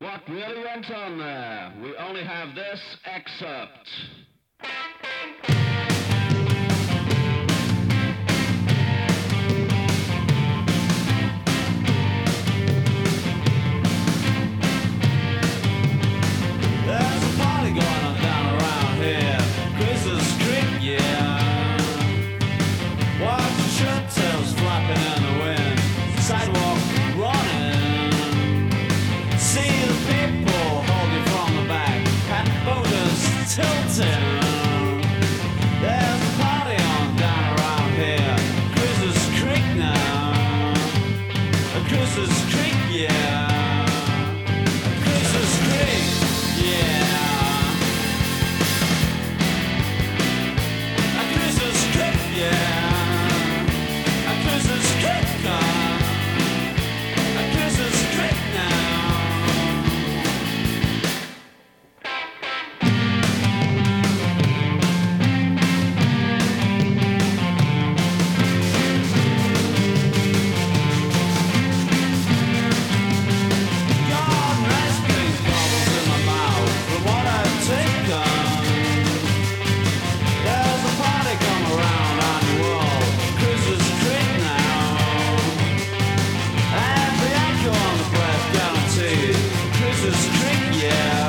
What really went on there? We only have this excerpt. There's a party going on down around here. Chris's Creek, yeah. Watch the shirt tails flapping in the wind. Sidewalk running. See the people hold you from the back. Hat boulders tilting. There's a party on down around here. Chris's Creek now. Chris's Creek, yeah. Chris's Creek. Yeah, a Christmas cake, yeah, a Christmas cake, a Christmas cake now. God, ice cream bubbles in my mouth from what I've taken. There's a party come around on the wall, Christmas Creek now. And the echo on the breath guaranteed, Christmas Creek, yeah.